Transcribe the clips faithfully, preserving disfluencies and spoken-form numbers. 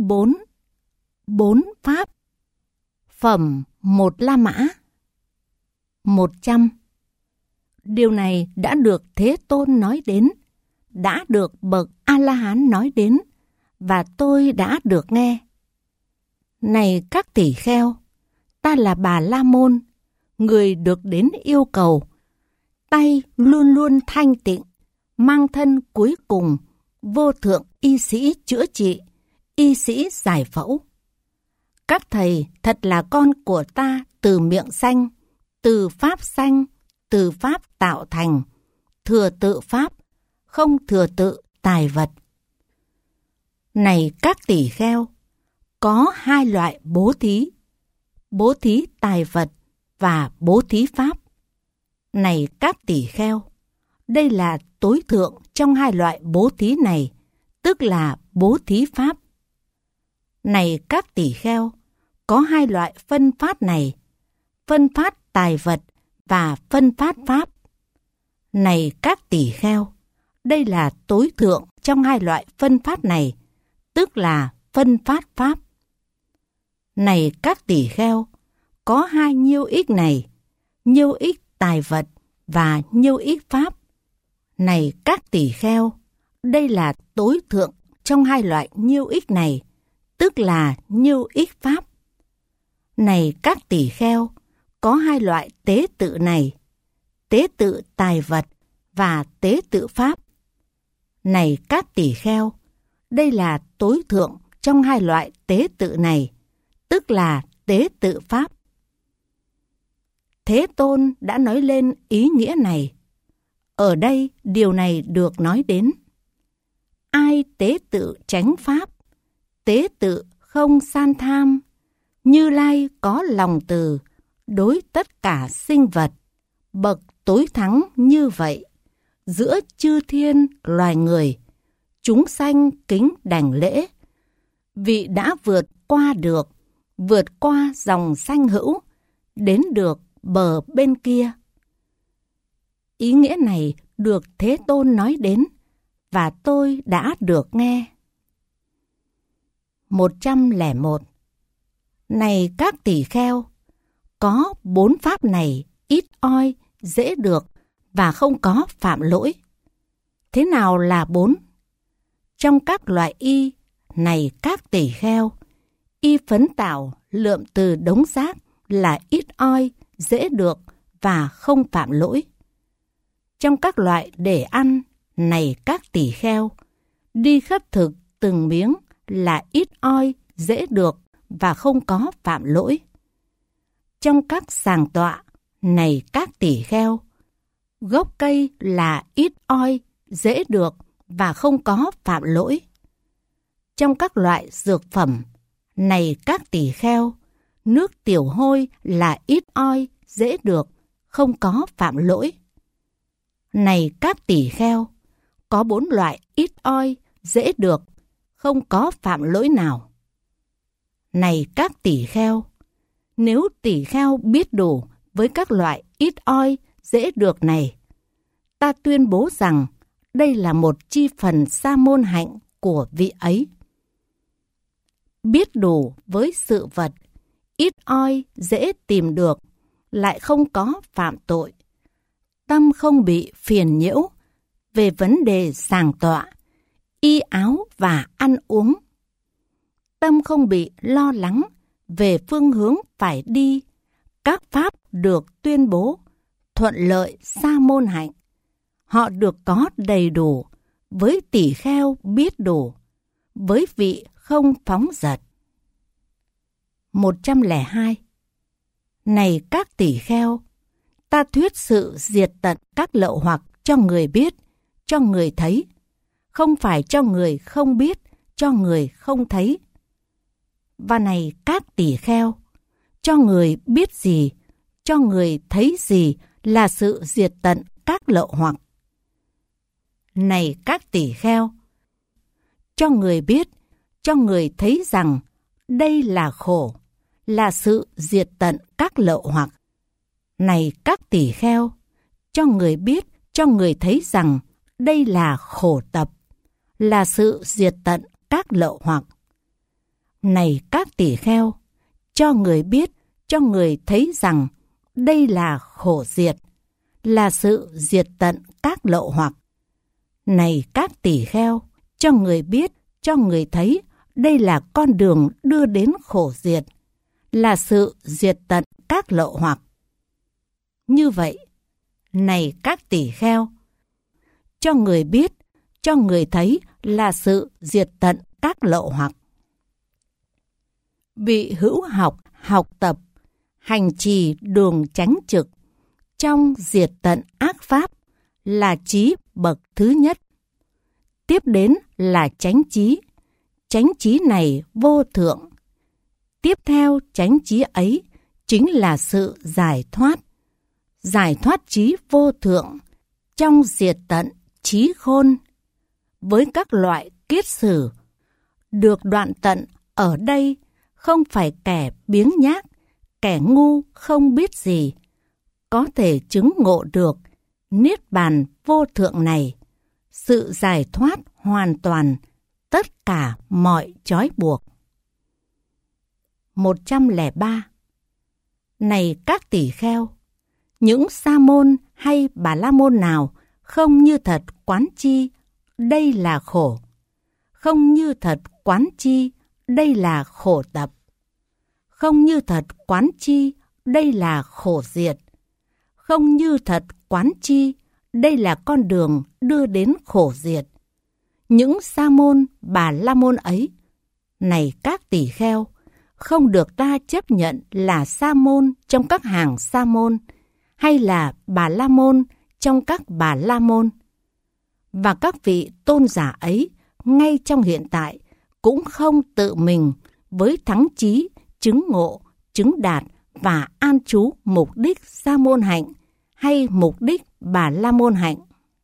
Chương bốn. Bốn pháp. Phẩm một La Mã. Một trăm. Điều này đã được Thế Tôn nói đến, đã được bậc A-la-hán nói đến, và tôi đã được nghe. Này các tỷ kheo, ta là Bà La Môn, người được đến yêu cầu, tay luôn luôn thanh tịnh, mang thân cuối cùng, vô thượng y sĩ chữa trị, y sĩ giải phẫu. Các thầy thật là con của ta từ miệng sanh, từ pháp sanh, từ pháp tạo thành, thừa tự pháp, không thừa tự tài vật. Này các tỷ kheo, có hai loại bố thí, bố thí tài vật và bố thí pháp. Này các tỷ kheo, đây là tối thượng trong hai loại bố thí này, tức là bố thí pháp. Này các tỷ kheo, có hai loại phân phát này, phân phát tài vật và phân phát pháp. Này các tỷ kheo, đây là tối thượng trong hai loại phân phát này, tức là phân phát pháp. Này các tỷ kheo, có hai nhiêu ích này, nhiêu ích tài vật và nhiêu ích pháp. Này các tỷ kheo, đây là tối thượng trong hai loại nhiêu ích này, tức là nhiêu ích pháp. Này các tỷ kheo, có hai loại tế tự này, tế tự tài vật và tế tự pháp. Này các tỷ kheo, đây là tối thượng trong hai loại tế tự này, tức là tế tự pháp. Thế Tôn đã nói lên ý nghĩa này. Ở đây điều này được nói đến. Ai tế tự chánh pháp, tế tự không san tham, Như Lai có lòng từ, đối tất cả sinh vật, bậc tối thắng như vậy, giữa chư thiên loài người, chúng sanh kính đảnh lễ, vị đã vượt qua được, vượt qua dòng sanh hữu, đến được bờ bên kia. Ý nghĩa này được Thế Tôn nói đến, và tôi đã được nghe. Một trăm lẻ một. Này các tỷ kheo, có bốn pháp này ít oi, dễ được và không có phạm lỗi. Thế nào là bốn? Trong các loại y, này các tỷ kheo, y phấn tạo lượm từ đống rác là ít oi, dễ được và không phạm lỗi. Trong các loại để ăn, này các tỷ kheo, đi khất thực từng miếng là ít oi, dễ được và không có phạm lỗi. Trong các sàng tọa, này các tỷ kheo, gốc cây là ít oi, dễ được và không có phạm lỗi. Trong các loại dược phẩm, này các tỷ kheo, nước tiểu hôi là ít oi, dễ được, không có phạm lỗi. Này các tỷ kheo, có bốn loại ít oi, dễ được, không có phạm lỗi nào. Này các tỷ kheo, nếu tỷ kheo biết đủ với các loại ít oi, dễ được này, ta tuyên bố rằng đây là một chi phần sa môn hạnh của vị ấy. Biết đủ với sự vật, ít oi, dễ tìm được, lại không có phạm tội. Tâm không bị phiền nhiễu về vấn đề sàng tọa, y áo và ăn uống. Tâm không bị lo lắng về phương hướng phải đi, các pháp được tuyên bố, thuận lợi sa môn hạnh. Họ được có đầy đủ, với tỷ kheo biết đủ, với vị không phóng dật. Một trăm lẻ hai. Này các tỷ kheo, ta thuyết sự diệt tận các lậu hoặc cho người biết, cho người thấy, không phải cho người không biết, cho người không thấy. Và này các tỷ kheo, cho người biết gì, cho người thấy gì là sự diệt tận các lậu hoặc. Này các tỷ kheo, cho người biết, cho người thấy rằng đây là khổ, là sự diệt tận các lậu hoặc. Này các tỷ kheo, cho người biết, cho người thấy rằng đây là khổ tập, là sự diệt tận các lậu hoặc. Này các tỳ kheo, cho người biết, cho người thấy rằng đây là khổ diệt, là sự diệt tận các lậu hoặc. Này các tỳ kheo, cho người biết, cho người thấy đây là con đường đưa đến khổ diệt, là sự diệt tận các lậu hoặc. Như vậy, này các tỳ kheo, cho người biết, cho người thấy là sự diệt tận các lậu hoặc. Vị hữu học, học tập, hành trì đường chánh trực, trong diệt tận ác pháp là trí bậc thứ nhất. Tiếp đến là chánh trí, chánh trí này vô thượng. Tiếp theo chánh trí ấy chính là sự giải thoát. Giải thoát trí vô thượng trong diệt tận trí khôn. Với các loại kiết sử, được đoạn tận ở đây không phải kẻ biếng nhác, kẻ ngu không biết gì, có thể chứng ngộ được niết bàn vô thượng này, sự giải thoát hoàn toàn tất cả mọi trói buộc. một trăm lẻ ba. Này các tỳ kheo, những sa môn hay bà la môn nào không như thật quán chi đây là khổ, không như thật quán chi đây là khổ tập, không như thật quán chi đây là khổ diệt, không như thật quán chi đây là con đường đưa đến khổ diệt. Những sa môn bà la môn ấy, này các tỳ kheo, không được ta chấp nhận là sa môn trong các hàng sa môn, hay là bà la môn trong các bà la môn. Và các vị tôn giả ấy ngay trong hiện tại cũng không tự mình với thắng chí, chứng ngộ, chứng đạt và an trú mục đích sa môn hạnh hay mục đích bà la môn hạnh.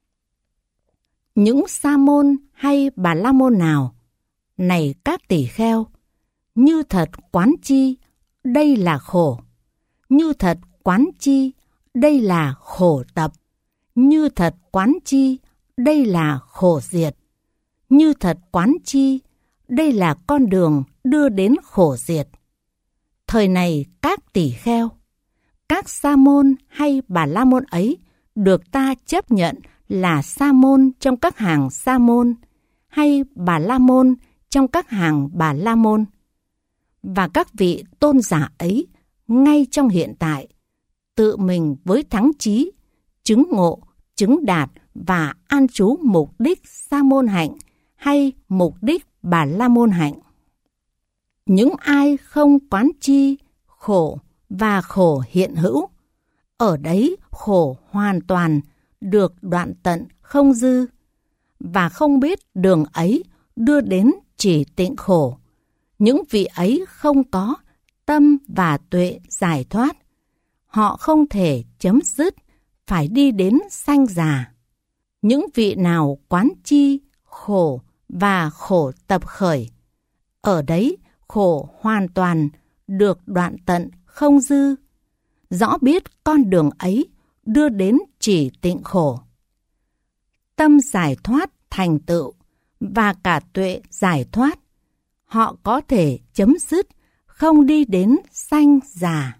Những sa môn hay bà la môn nào, này các tỳ kheo, như thật quán chi đây là khổ, như thật quán chi đây là khổ tập, như thật quán chi đây là khổ diệt, như thật quán chi đây là con đường đưa đến khổ diệt. Thời này các tỳ kheo, các sa môn hay bà la môn ấy được ta chấp nhận là sa môn trong các hàng sa môn, hay bà la môn trong các hàng bà la môn. Và các vị tôn giả ấy ngay trong hiện tại tự mình với thắng chí, chứng ngộ, chứng đạt và an trú mục đích sa môn hạnh hay mục đích bà la môn hạnh. Những ai không quán chi khổ và khổ hiện hữu, ở đấy khổ hoàn toàn được đoạn tận không dư, và không biết đường ấy đưa đến chỉ tịnh khổ, những vị ấy không có tâm và tuệ giải thoát, họ không thể chấm dứt, phải đi đến sanh già. Những vị nào quán chi khổ và khổ tập khởi, ở đấy khổ hoàn toàn được đoạn tận không dư, rõ biết con đường ấy đưa đến chỉ tịnh khổ. Tâm giải thoát thành tựu và cả tuệ giải thoát, họ có thể chấm dứt, không đi đến sanh già.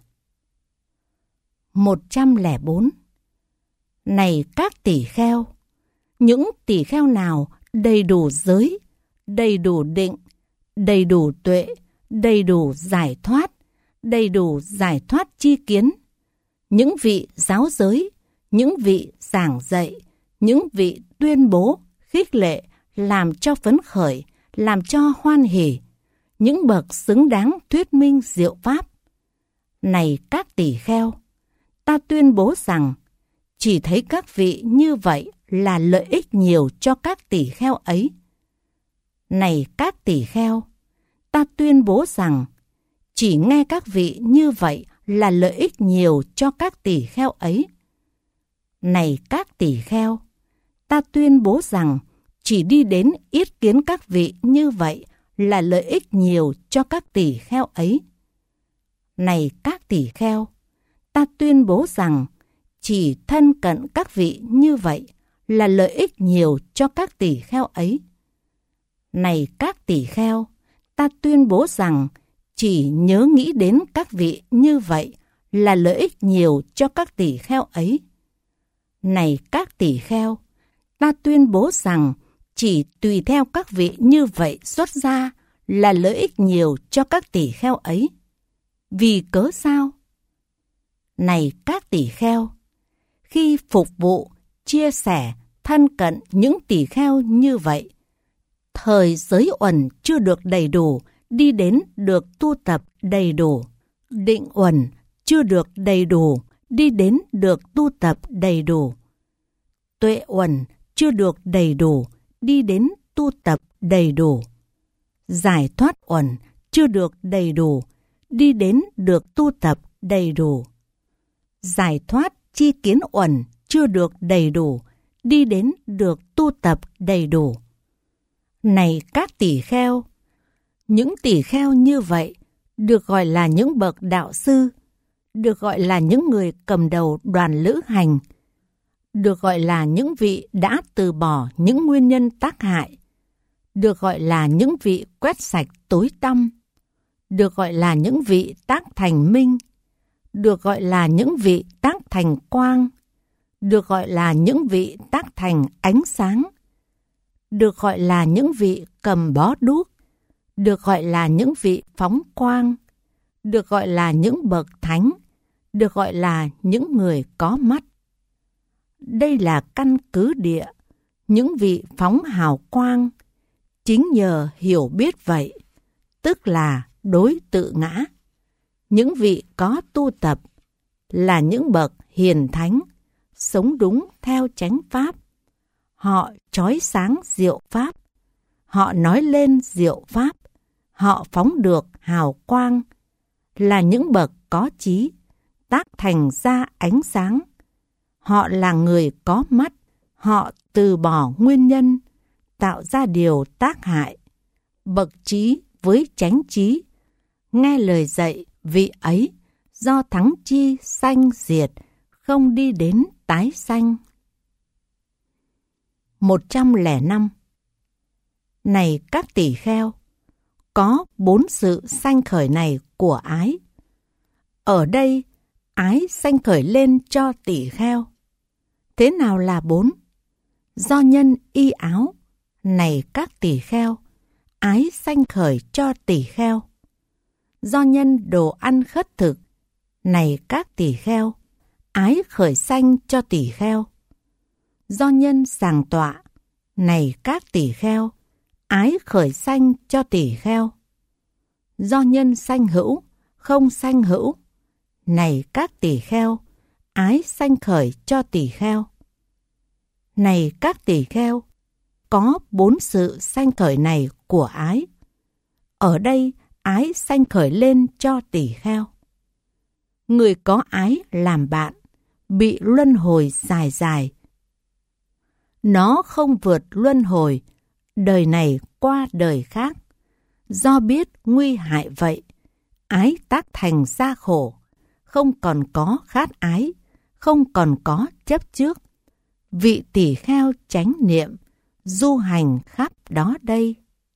một trăm lẻ bốn. Này các tỳ kheo, những tỳ kheo nào đầy đủ giới, đầy đủ định, đầy đủ tuệ, đầy đủ giải thoát, đầy đủ giải thoát chi kiến, những vị giáo giới, những vị giảng dạy, những vị tuyên bố, khích lệ, làm cho phấn khởi, làm cho hoan hỉ, những bậc xứng đáng thuyết minh diệu pháp. Này các tỳ kheo, ta tuyên bố rằng chỉ thấy các vị như vậy là lợi ích nhiều cho các tỳ kheo ấy. Này các tỳ kheo, ta tuyên bố rằng chỉ nghe các vị như vậy là lợi ích nhiều cho các tỳ kheo ấy. Này các tỳ kheo, ta tuyên bố rằng chỉ đi đến yết kiến các vị như vậy là lợi ích nhiều cho các tỳ kheo ấy. Này các tỳ kheo, ta tuyên bố rằng chỉ thân cận các vị như vậy là lợi ích nhiều cho các tỳ kheo ấy. Này các tỳ kheo, ta tuyên bố rằng chỉ nhớ nghĩ đến các vị như vậy là lợi ích nhiều cho các tỳ kheo ấy. Này các tỳ kheo, ta tuyên bố rằng chỉ tùy theo các vị như vậy xuất ra là lợi ích nhiều cho các tỳ kheo ấy. Vì cớ sao? Này các tỳ kheo, khi phục vụ, chia sẻ, thân cận những tỳ kheo như vậy, thời giới uẩn chưa được đầy đủ, đi đến được tu tập đầy đủ. Định uẩn chưa được đầy đủ, đi đến được tu tập đầy đủ. Tuệ uẩn chưa được đầy đủ, đi đến tu tập đầy đủ. Giải thoát uẩn chưa được đầy đủ, đi đến được tu tập đầy đủ. Giải thoát chi kiến uẩn chưa được đầy đủ, đi đến được tu tập đầy đủ. Này các tỳ kheo, những tỳ kheo như vậy được gọi là những bậc đạo sư, được gọi là những người cầm đầu đoàn lữ hành, được gọi là những vị đã từ bỏ những nguyên nhân tác hại, được gọi là những vị quét sạch tối tăm, được gọi là những vị tác thành minh, được gọi là những vị tác thành quang, được gọi là những vị tác thành ánh sáng, được gọi là những vị cầm bó đuốc, được gọi là những vị phóng quang, được gọi là những bậc thánh, được gọi là những người có mắt. Đây là căn cứ địa, những vị phóng hào quang, chính nhờ hiểu biết vậy, tức là đối tự ngã. Những vị có tu tập là những bậc hiền thánh, sống đúng theo chánh pháp. Họ chói sáng diệu pháp, họ nói lên diệu pháp, họ phóng được hào quang, là những bậc có trí, tác thành ra ánh sáng. Họ là người có mắt, họ từ bỏ nguyên nhân, tạo ra điều tác hại. Bậc trí với chánh trí, nghe lời dạy vị ấy, do thắng chi sanh diệt, không đi đến tái sanh. một trăm lẻ năm. Này các tỳ kheo, có bốn sự sanh khởi này của ái. Ở đây, ái sanh khởi lên cho tỳ kheo. Thế nào là bốn? Do nhân y áo, này các tỳ kheo, ái sanh khởi cho tỳ kheo. Do nhân đồ ăn khất thực, này các tỳ kheo, ái khởi sanh cho tỳ kheo. Do nhân sàng tọa, này các tỳ kheo, ái khởi sanh cho tỳ kheo. Do nhân sanh hữu, không sanh hữu, này các tỳ kheo, ái sanh khởi cho tỳ kheo. Này các tỳ kheo, có bốn sự sanh khởi này của ái. Ở đây, ái sanh khởi lên cho tỳ kheo. Người có ái làm bạn, bị luân hồi dài dài. Nó không vượt luân hồi, đời này qua đời khác. Do biết nguy hại vậy, ái tác thành ra khổ, không còn có khát ái, không còn có chấp trước. Vị tỳ kheo chánh niệm, du hành khắp đó đây.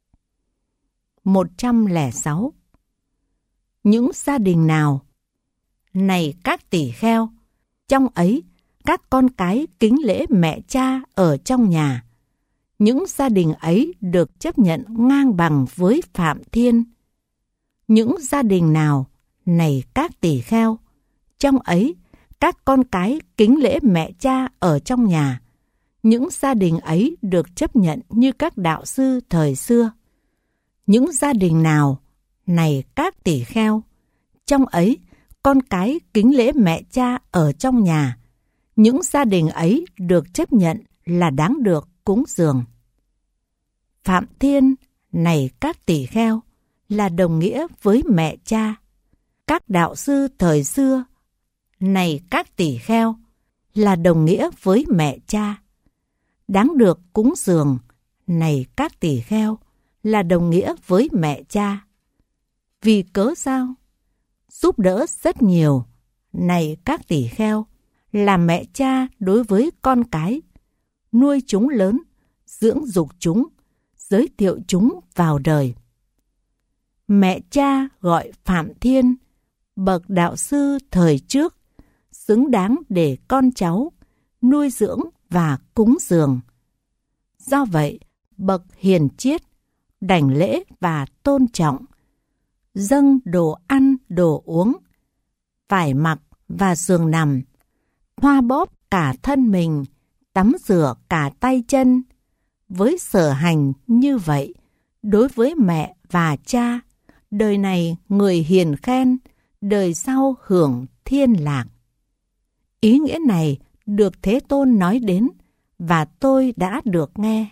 một trăm lẻ sáu. Những gia đình nào? Này các tỳ kheo, trong ấy các con cái kính lễ mẹ cha ở trong nhà. Những gia đình ấy được chấp nhận ngang bằng với Phạm Thiên. Những gia đình nào? Này các tỳ kheo, trong ấy các con cái kính lễ mẹ cha ở trong nhà. Những gia đình ấy được chấp nhận như các đạo sư thời xưa. Những gia đình nào? Này các tỳ kheo, trong ấy con cái kính lễ mẹ cha ở trong nhà. Những gia đình ấy được chấp nhận là đáng được cúng dường. Phạm Thiên, này các tỳ kheo, là đồng nghĩa với mẹ cha. Các đạo sư thời xưa, này các tỳ kheo, là đồng nghĩa với mẹ cha. Đáng được cúng dường, này các tỳ kheo, là đồng nghĩa với mẹ cha. Vì cớ sao? Giúp đỡ rất nhiều, này các tỳ kheo, là mẹ cha đối với con cái, nuôi chúng lớn, dưỡng dục chúng, giới thiệu chúng vào đời. Mẹ cha gọi Phạm Thiên, bậc đạo sư thời trước, xứng đáng để con cháu nuôi dưỡng và cúng dường. Do vậy, bậc hiền triết đảnh lễ và tôn trọng, dâng đồ ăn, đồ uống, vải mặc và giường nằm, thoa bóp cả thân mình, tắm rửa cả tay chân. Với sở hành như vậy, đối với mẹ và cha, đời này người hiền khen, đời sau hưởng thiên lạc. Ý nghĩa này được Thế Tôn nói đến và tôi đã được nghe.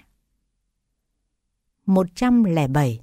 một trăm lẻ bảy.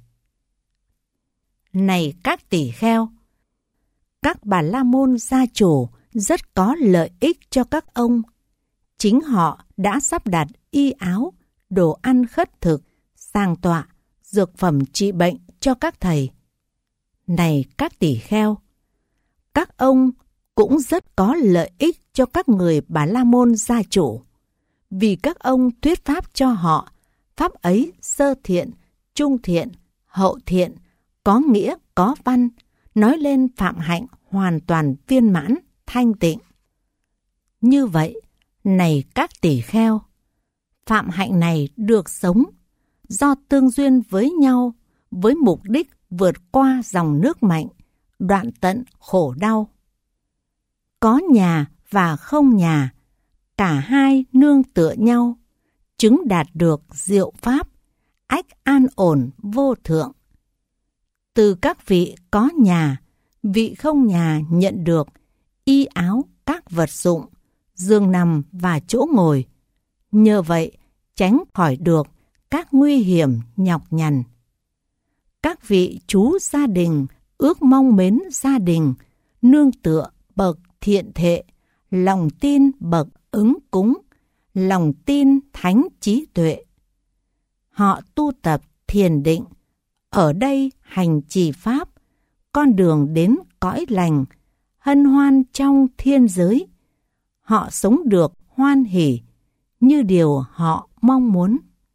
Này các tỳ kheo, các Bà La Môn gia chủ rất có lợi ích cho các ông. Chính họ đã sắp đặt y áo, đồ ăn khất thực, sàng tọa, dược phẩm trị bệnh cho các thầy. Này các tỳ kheo, các ông cũng rất có lợi ích cho các người Bà La Môn gia chủ, vì các ông thuyết pháp cho họ. Pháp ấy sơ thiện, trung thiện, hậu thiện, có nghĩa có văn, nói lên phạm hạnh hoàn toàn viên mãn, thanh tịnh. Như vậy, này các tỳ kheo, phạm hạnh này được sống do tương duyên với nhau, với mục đích vượt qua dòng nước mạnh, đoạn tận khổ đau. Có nhà và không nhà, cả hai nương tựa nhau, chứng đạt được diệu pháp, ách an ổn vô thượng. Từ các vị có nhà, vị không nhà nhận được y áo, các vật dụng, giường nằm và chỗ ngồi. Nhờ vậy, tránh khỏi được các nguy hiểm nhọc nhằn. Các vị chú gia đình ước mong mến gia đình, nương tựa bậc thiện thệ, lòng tin bậc ứng cúng, lòng tin thánh trí tuệ. Họ tu tập thiền định, ở đây hành trì pháp, con đường đến cõi lành, hân hoan trong thiên giới. Họ sống được hoan hỉ như điều họ mong muốn.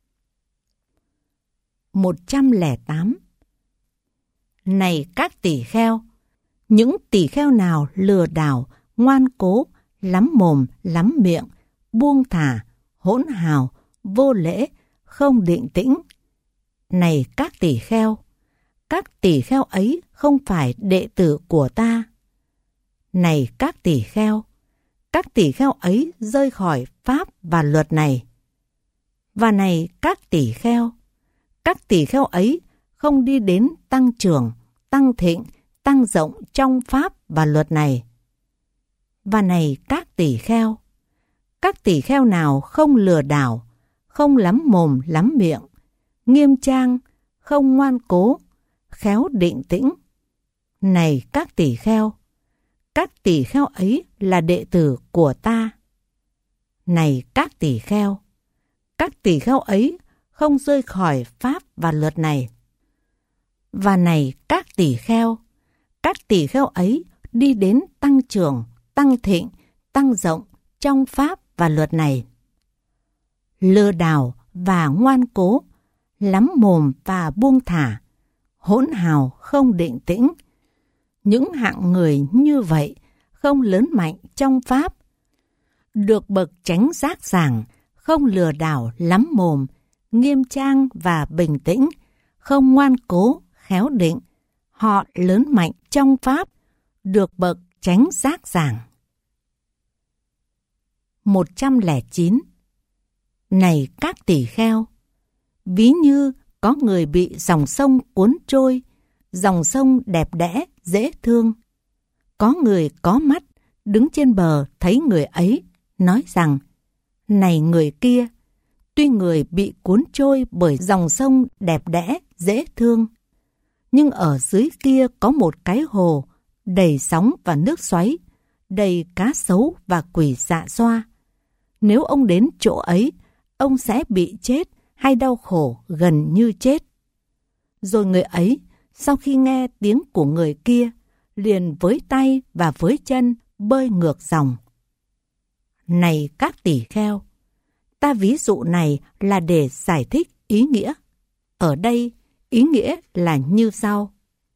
một trăm lẻ tám. Này các tỳ kheo, những tỳ kheo nào lừa đảo, ngoan cố, lắm mồm, lắm miệng, buông thả, hỗn hào, vô lễ, không định tĩnh. Này các tỳ kheo, các tỳ kheo ấy không phải đệ tử của ta. Này các tỳ kheo, các tỳ kheo ấy rơi khỏi pháp và luật này. Và này các tỳ kheo, các tỳ kheo ấy không đi đến tăng trưởng, tăng thịnh, tăng rộng trong pháp và luật này. Và này các tỳ kheo, các tỳ kheo nào không lừa đảo, không lắm mồm lắm miệng, nghiêm trang, không ngoan cố, khéo định tĩnh. Này các tỳ kheo, các tỳ kheo ấy là đệ tử của ta. Này các tỳ kheo, các tỳ kheo ấy không rơi khỏi pháp và luật này. Và này các tỳ kheo, các tỳ kheo ấy đi đến tăng trưởng, tăng thịnh, tăng rộng trong pháp và luật này. Lừa đảo và ngoan cố, lắm mồm và buông thả, hỗn hào không định tĩnh. Những hạng người như vậy không lớn mạnh trong pháp, được bậc chánh giác giảng, không lừa đảo lắm mồm, nghiêm trang và bình tĩnh, không ngoan cố, khéo định. Họ lớn mạnh trong pháp, được bậc chánh giác giảng. một trăm lẻ chín. Này các tỳ kheo, ví như có người bị dòng sông cuốn trôi, dòng sông đẹp đẽ, dễ thương. Có người có mắt, đứng trên bờ thấy người ấy, nói rằng, này người kia, tuy người bị cuốn trôi bởi dòng sông đẹp đẽ, dễ thương, nhưng ở dưới kia có một cái hồ, đầy sóng và nước xoáy, đầy cá sấu và quỷ dạ xoa. Nếu ông đến chỗ ấy, ông sẽ bị chết hay đau khổ gần như chết. Rồi người ấy, sau khi nghe tiếng của người kia, liền với tay và với chân bơi ngược dòng. Này các tỳ kheo, ta ví dụ này là để giải thích ý nghĩa. Ở đây, ý nghĩa là như sau.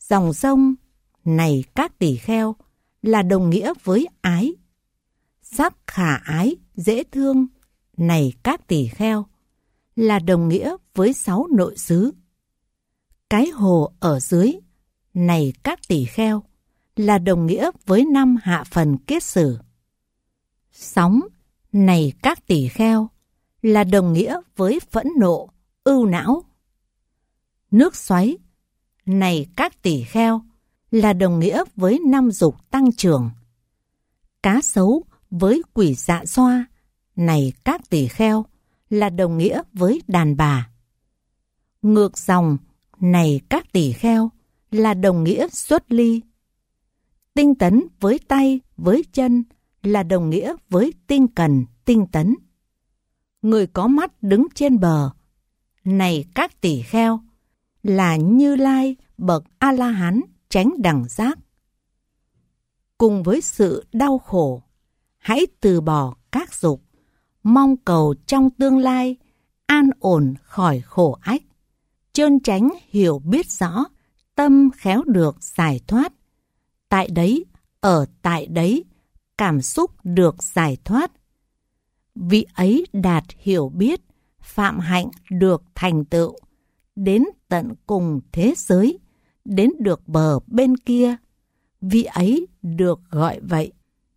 Dòng sông này các tỳ kheo là đồng nghĩa với ái. Sắc khả ái, dễ thương này các tỳ kheo là đồng nghĩa với sáu nội xứ. Cái hồ ở dưới này các tỳ kheo là đồng nghĩa với năm hạ phần kiết sử. Sóng này các tỳ kheo là đồng nghĩa với phẫn nộ, ưu não. Nước xoáy này các tỳ kheo là đồng nghĩa với năm dục tăng trưởng. Cá sấu với quỷ dạ xoa này các tỳ kheo là đồng nghĩa với đàn bà. Ngược dòng này các tỳ kheo là đồng nghĩa xuất ly. Tinh tấn với tay, với chân là đồng nghĩa với tinh cần, tinh tấn. Người có mắt đứng trên bờ này các tỳ kheo là Như Lai bậc A-la-hán chánh đẳng giác. Cùng với sự đau khổ, hãy từ bỏ các dục, mong cầu trong tương lai an ổn khỏi khổ ách, chơn chánh hiểu biết rõ, tâm khéo được giải thoát. Tại đấy, ở tại đấy, cảm xúc được giải thoát. Vị ấy đạt hiểu biết, phạm hạnh được thành tựu, đến tận cùng thế giới, đến được bờ bên kia, vị ấy được gọi vậy.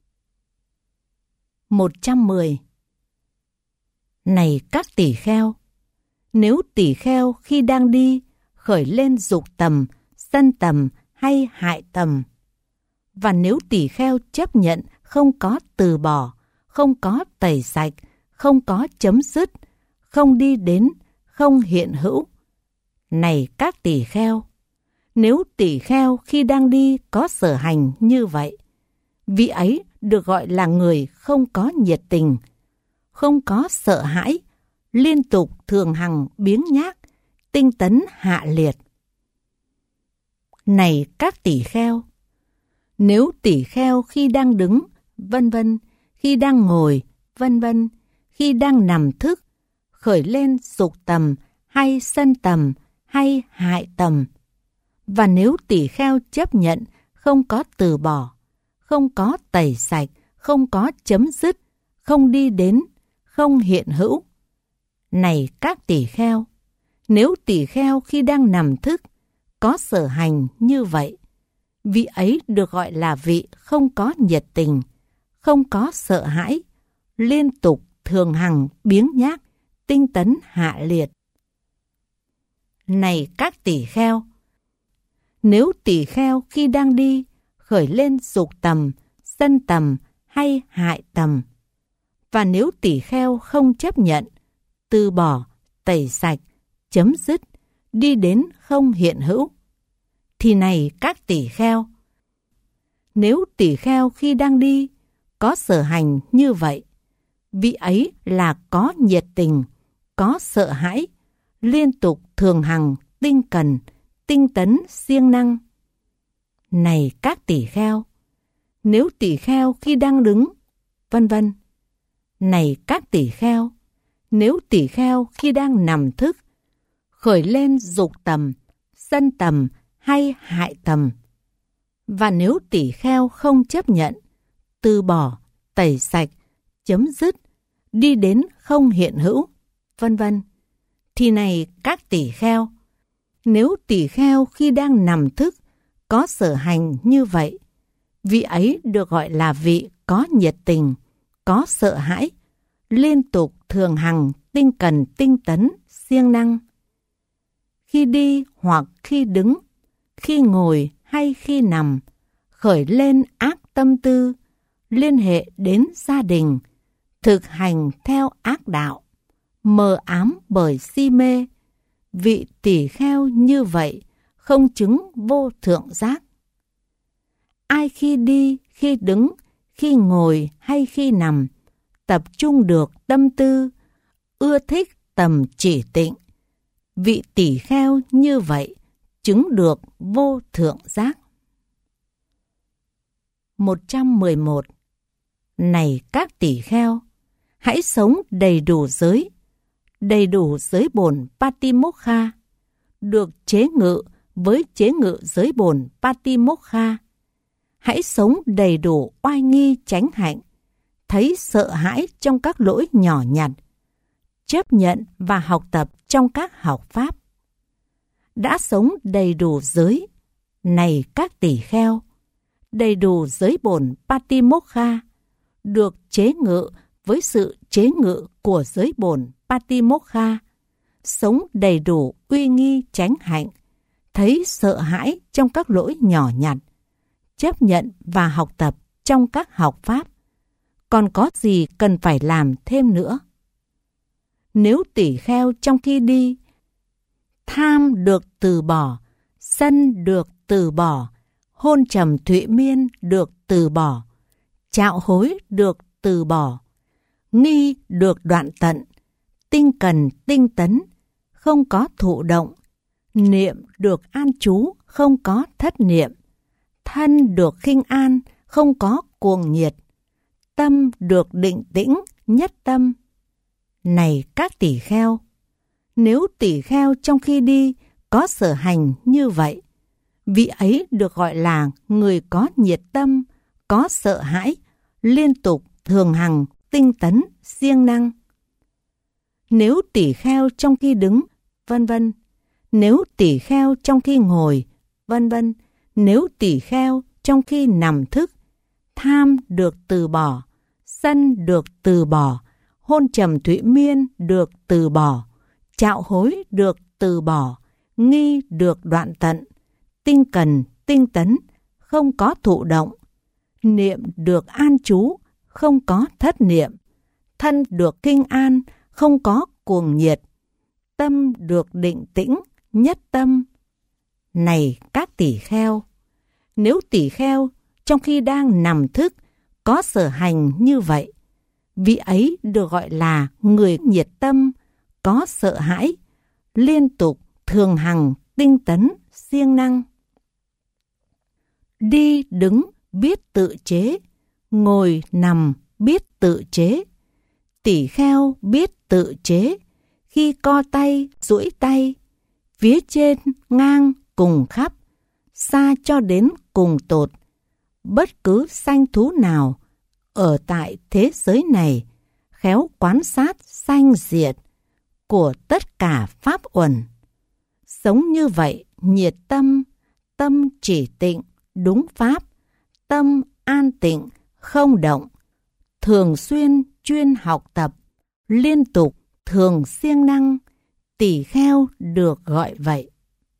một trăm mười. Này các tỳ kheo, nếu tỳ kheo khi đang đi khởi lên dục tầm, sân tầm hay hại tầm, và nếu tỳ kheo chấp nhận không có từ bỏ, không có tẩy sạch, không có chấm dứt, không đi đến, không hiện hữu. Này các tỳ kheo, nếu tỳ kheo khi đang đi có sở hành như vậy, vị ấy được gọi là người không có nhiệt tình, không có sợ hãi, liên tục thường hằng biếng nhác, tinh tấn hạ liệt. Này các tỳ kheo, nếu tỳ kheo khi đang đứng, vân vân, khi đang ngồi, vân vân, khi đang nằm thức, khởi lên dục tầm hay sân tầm hay hại tầm, và nếu tỳ kheo chấp nhận không có từ bỏ, không có tẩy sạch, không có chấm dứt, không đi đến, không hiện hữu. Này các tỳ kheo, nếu tỳ kheo khi đang nằm thức có sở hành như vậy, vị ấy được gọi là vị không có nhiệt tình, không có sợ hãi, liên tục thường hằng biếng nhác, tinh tấn hạ liệt. Này các tỳ kheo, nếu tỳ kheo khi đang đi khởi lên dục tầm, sân tầm hay hại tầm, và nếu tỳ kheo không chấp nhận, từ bỏ, tẩy sạch, chấm dứt, đi đến không hiện hữu, thì này các tỳ kheo, nếu tỳ kheo khi đang đi có sở hành như vậy, vị ấy là có nhiệt tình, có sợ hãi, liên tục thường hằng tinh cần, tinh tấn siêng năng. Này các tỳ kheo, nếu tỳ kheo khi đang đứng, vân vân. Này các tỳ kheo, nếu tỳ kheo khi đang nằm thức khởi lên dục tầm, sân tầm hay hại tầm, và nếu tỳ kheo không chấp nhận, từ bỏ, tẩy sạch, chấm dứt, đi đến không hiện hữu, vân vân, thì này các tỳ kheo, nếu tỳ kheo khi đang nằm thức có sở hành như vậy, vị ấy được gọi là vị có nhiệt tình, có sợ hãi, liên tục thường hằng tinh cần tinh tấn siêng năng. Khi đi hoặc khi đứng, khi ngồi hay khi nằm, khởi lên ác tâm tư, liên hệ đến gia đình, thực hành theo ác đạo, mờ ám bởi si mê, vị tỳ kheo như vậy không chứng vô thượng giác. Ai khi đi, khi đứng, khi ngồi hay khi nằm, tập trung được tâm tư, ưa thích tầm chỉ tịnh, vị tỳ kheo như vậy chứng được vô thượng giác. một trăm mười một. Này các tỳ kheo, hãy sống đầy đủ giới, đầy đủ giới bổn Patimokkha, được chế ngự với chế ngự giới bồn Patimokkha. Hãy sống đầy đủ oai nghi chánh hạnh, thấy sợ hãi trong các lỗi nhỏ nhặt, chấp nhận và học tập trong các học pháp. Đã sống đầy đủ giới, này các tỳ kheo, đầy đủ giới bổn Patimokkha, được chế ngự với sự chế ngự của giới bổn Patimokkha, sống đầy đủ uy nghi chánh hạnh, thấy sợ hãi trong các lỗi nhỏ nhặt, chấp nhận và học tập trong các học pháp. Còn có gì cần phải làm thêm nữa? Nếu tỳ kheo trong khi đi, tham được từ bỏ, sân được từ bỏ, hôn trầm thụy miên được từ bỏ, trạo hối được từ bỏ, nghi được đoạn tận, tinh cần tinh tấn, không có thụ động, niệm được an trú, không có thất niệm, thân được khinh an, không có cuồng nhiệt, tâm được định tĩnh, nhất tâm. Này các tỳ kheo, nếu tỳ kheo trong khi đi có sở hành như vậy, vị ấy được gọi là người có nhiệt tâm, có sợ hãi, liên tục, thường hằng, tinh tấn, siêng năng. Nếu tỳ kheo trong khi đứng, vân vân, nếu tỳ kheo trong khi ngồi, vân vân, nếu tỳ kheo trong khi nằm thức, tham được từ bỏ, sân được từ bỏ, hôn trầm thụy miên được từ bỏ, trạo hối được từ bỏ, nghi được đoạn tận, tinh cần, tinh tấn, không có thụ động, niệm được an trú, không có thất niệm, thân được kinh an, không có cuồng nhiệt, tâm được định tĩnh, nhất tâm. Này các tỳ kheo, nếu tỳ kheo trong khi đang nằm thức có sở hành như vậy, vị ấy được gọi là người nhiệt tâm, có sợ hãi, liên tục, thường hằng, tinh tấn, siêng năng. Đi đứng biết tự chế, ngồi nằm biết tự chế. Tỳ kheo biết tự chế, khi co tay, duỗi tay, phía trên, ngang, cùng khắp, xa cho đến cùng tột. Bất cứ sanh thú nào ở tại thế giới này, khéo quan sát sanh diệt của tất cả pháp uẩn. Sống như vậy, nhiệt tâm, tâm chỉ tịnh, đúng pháp, tâm an tịnh, không động, thường xuyên chuyên học tập, liên tục, thường siêng năng, tỳ kheo được gọi vậy.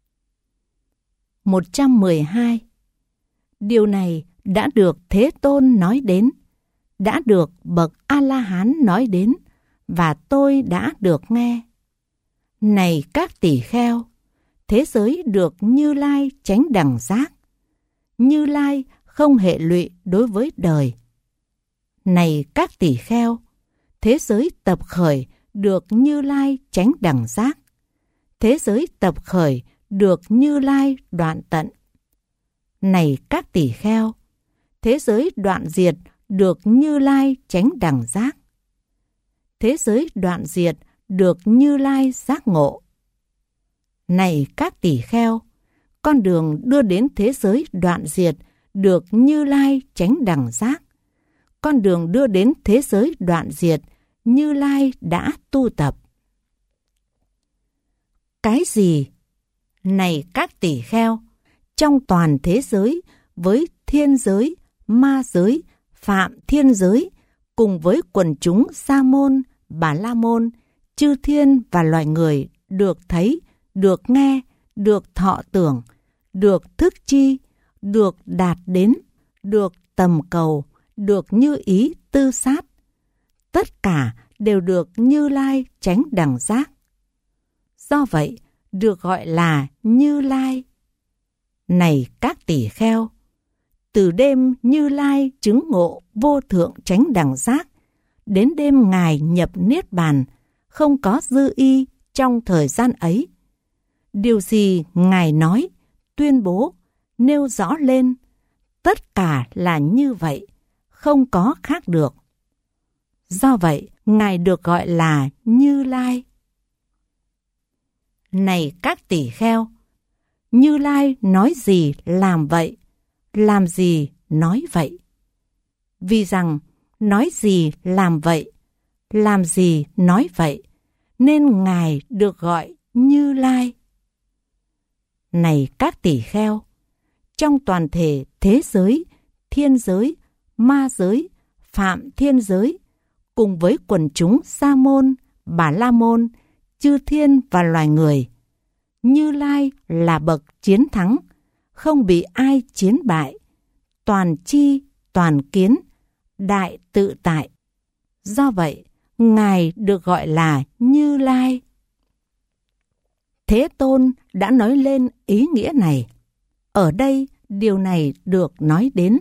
một trăm mười hai. Điều này đã được Thế Tôn nói đến, đã được bậc A-la-hán nói đến, và tôi đã được nghe. Này các tỳ kheo, thế giới được Như Lai chánh đẳng giác. Như Lai không hệ lụy đối với đời. Này các tỳ kheo, thế giới tập khởi được Như Lai chánh đẳng giác. Thế giới tập khởi được Như Lai đoạn tận. Này các tỳ kheo, thế giới đoạn diệt được Như Lai chánh đẳng giác. Thế giới đoạn diệt được Như Lai giác ngộ. Này các tỳ kheo, con đường đưa đến thế giới đoạn diệt được Như Lai chánh đẳng giác. Con đường đưa đến thế giới đoạn diệt Như Lai đã tu tập. Cái gì? Này các tỳ kheo, trong toàn thế giới với thiên giới, ma giới, phạm thiên giới, cùng với quần chúng Sa môn, Bà La môn, chư thiên và loài người được thấy, được nghe, được thọ tưởng, được thức chi, được đạt đến, được tầm cầu, được như ý tư sát. Tất cả đều được Như Lai chánh đẳng giác. Do vậy, được gọi là Như Lai. Này các tỳ kheo, từ đêm Như Lai chứng ngộ vô thượng chánh đẳng giác, đến đêm Ngài nhập Niết Bàn, không có dư y trong thời gian ấy. Điều gì Ngài nói, tuyên bố, nêu rõ lên, tất cả là như vậy, không có khác được. Do vậy, Ngài được gọi là Như Lai. Này các tỳ kheo, Như Lai nói gì làm vậy, làm gì nói vậy. Vì rằng nói gì làm vậy, làm gì nói vậy, nên Ngài được gọi Như Lai. Này các tỳ kheo, trong toàn thể thế giới, thiên giới, ma giới, phạm thiên giới, cùng với quần chúng Sa môn, Bà La môn, chư thiên và loài người, Như Lai là bậc chiến thắng, không bị ai chiến bại, toàn chi, toàn kiến, đại tự tại. Do vậy, Ngài được gọi là Như Lai. Thế Tôn đã nói lên ý nghĩa này. Ở đây, điều này được nói đến.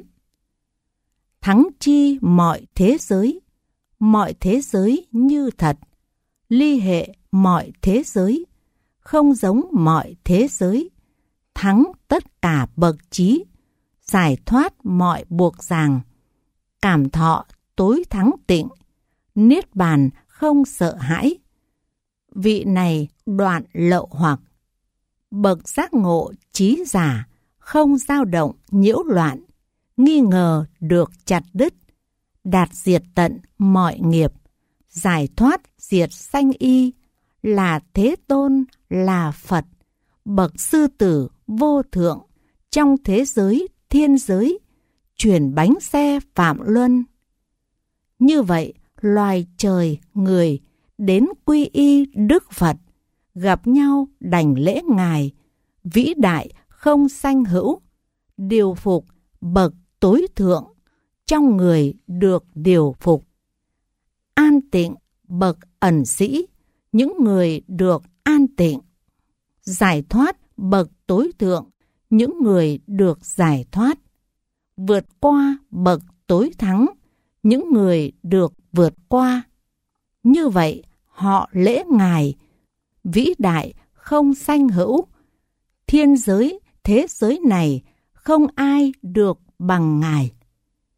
Thắng chi mọi thế giới, mọi thế giới như thật, ly hệ mọi thế giới, không giống mọi thế giới, thắng tất cả bậc trí, giải thoát mọi buộc ràng, cảm thọ tối thắng tịnh, niết bàn không sợ hãi. Vị này đoạn lậu hoặc, bậc giác ngộ trí giả, không dao động nhiễu loạn, nghi ngờ được chặt đứt, đạt diệt tận mọi nghiệp, giải thoát diệt sanh y, là Thế Tôn, là Phật, bậc sư tử vô thượng, trong thế giới thiên giới, chuyển bánh xe Phạm Luân. Như vậy, loài trời, người, đến quy y Đức Phật, gặp nhau đảnh lễ Ngài, vĩ đại không sanh hữu, điều phục bậc tối thượng, trong người được điều phục. An tịnh bậc ẩn sĩ, những người được an tịnh. Giải thoát bậc tối thượng, những người được giải thoát. Vượt qua bậc tối thắng, những người được vượt qua. Như vậy, họ lễ Ngài, vĩ đại không sanh hữu. Thiên giới, thế giới này, không ai được bằng Ngài.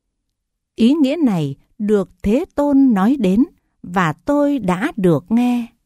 Ý nghĩa này được Thế Tôn nói đến, và tôi đã được nghe.